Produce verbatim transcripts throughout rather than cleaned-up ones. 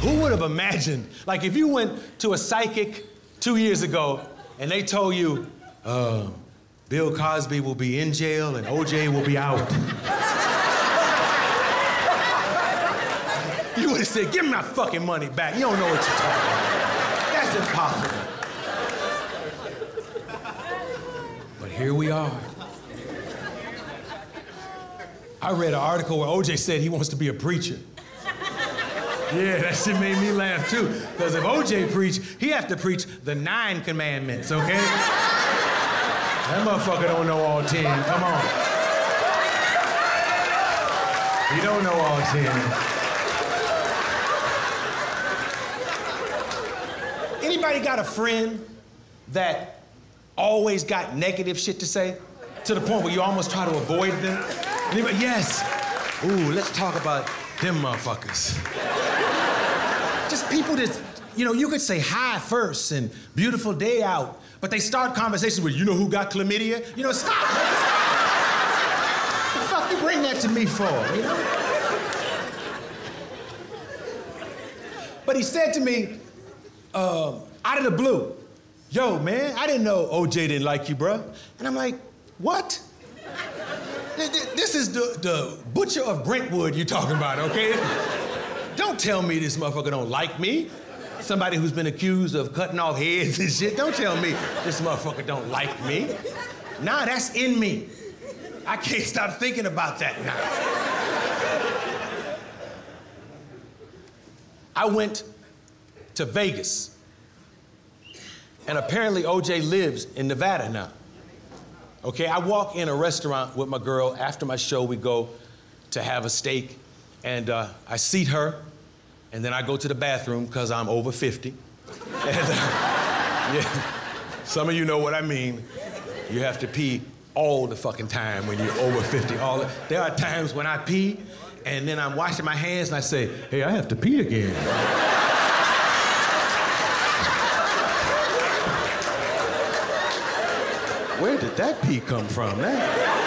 Who would have imagined, like if you went to a psychic two years ago and they told you, uh, Bill Cosby will be in jail and O J will be out. You would have said, give me my fucking money back. You don't know what you're talking about. That's impossible. But here we are. I read an article where O J said he wants to be a preacher. Yeah, that shit made me laugh too. Because if O J preached, he have to preach the nine commandments, okay? That motherfucker don't know all ten, come on. He don't know all ten. Anybody got a friend that always got negative shit to say? To the point where you almost try to avoid them? Anybody? Yes. Ooh, let's talk about them motherfuckers. Just people that, you know, you could say hi first and beautiful day out, but they start conversations with, you know who got chlamydia? You know, stop. What the fuck you bring that to me for, you know? But he said to me, uh, out of the blue, yo, man, I didn't know O J didn't like you, bruh. And I'm like, what? This is the, the butcher of Brentwood you're talking about, okay? Don't tell me this motherfucker don't like me. Somebody who's been accused of cutting off heads and shit, don't tell me this motherfucker don't like me. Nah, that's in me. I can't stop thinking about that now. I went to Vegas. And apparently O J lives in Nevada now. Okay, I walk in a restaurant with my girl. After my show, we go to have a steak. And uh, I seat her, and then I go to the bathroom because I'm over fifty. And, uh, yeah, some of you know what I mean. You have to pee all the fucking time when you're over fifty. All the, there are times when I pee, and then I'm washing my hands, and I say, hey, I have to pee again. Where did that pee come from? That...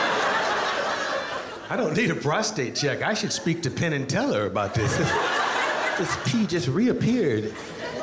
I don't need a prostate check. I should speak to Penn and Teller about this. This pee just reappeared.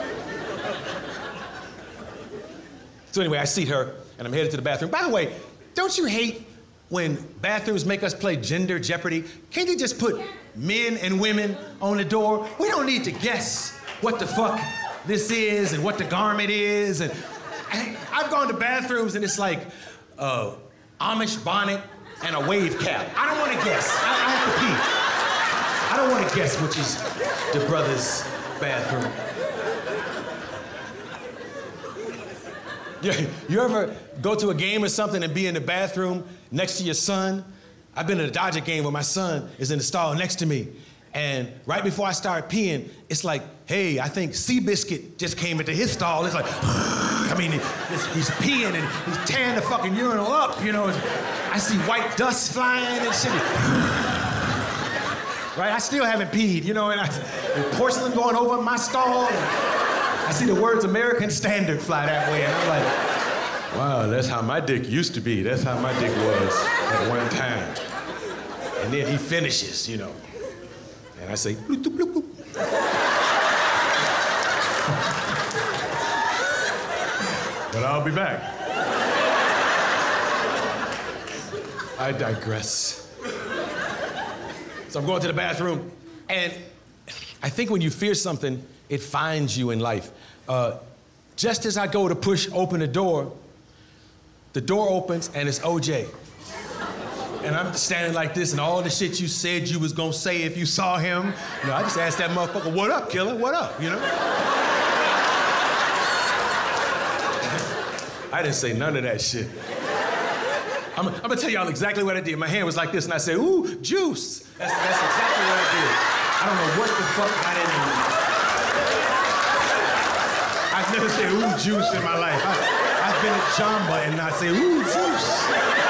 So anyway, I seat her, and I'm headed to the bathroom. By the way, don't you hate when bathrooms make us play gender jeopardy? Can't they just put men and women on the door? We don't need to guess what the fuck this is and what the garment is. And I've gone to bathrooms and it's like uh, Amish bonnet and a wave cap. I don't want to guess. I, I have to pee. I don't want to guess which is the brother's bathroom. Yeah, you ever go to a game or something and be in the bathroom next to your son? I've been at a Dodger game where my son is in the stall next to me. And right before I start peeing, it's like, hey, I think Seabiscuit just came into his stall. It's like, I mean, it's, he's peeing and he's tearing the fucking urinal up, you know. I see white dust flying and shit. Right, I still haven't peed, you know, and, I, and porcelain going over my stall. And I see the words American Standard fly that way, and I'm like, wow, that's how my dick used to be. That's how my dick was at one time. And then he finishes, you know. And I say, bloop, bloop, bloop, bloop. But I'll be back. I digress. So I'm going to the bathroom, and I think when you fear something, it finds you in life. Uh, just as I go to push open the door, the door opens, and it's O J. And I'm standing like this, and all the shit you said you was gonna say if you saw him, you know, I just asked that motherfucker, what up, killer? What up, you know? I didn't say none of that shit. I'm, I'm gonna tell y'all exactly what I did. My hand was like this, and I said, ooh, juice. That's, that's exactly what I did. I don't know what the fuck I didn't do. I've never said, ooh, juice in my life. I, I've been at Jamba and not say, ooh, juice.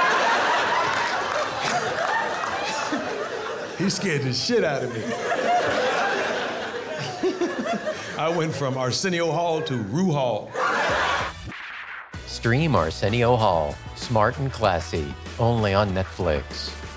He scared the shit out of me. I went from Arsenio Hall to Rue Hall. Stream Arsenio Hall, smart and classy, only on Netflix.